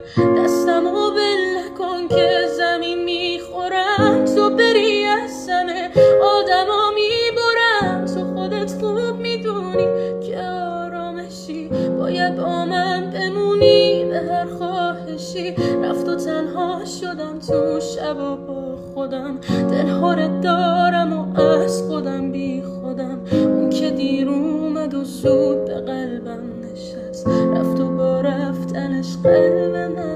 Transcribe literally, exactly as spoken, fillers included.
دستم و بل کن که زمین میخورم، تو بری از همه آدما میبرم. تو خودت خوب میدونی که آرامشی، باید با من بمونی به هر خواهشی. رفت و تنها شدم تو شبا با خودم، دلهارت دارم و از خودم بی خودم. اون که دیر اومد و زود به قلبم نشست، رفت و با رفتنش قلب من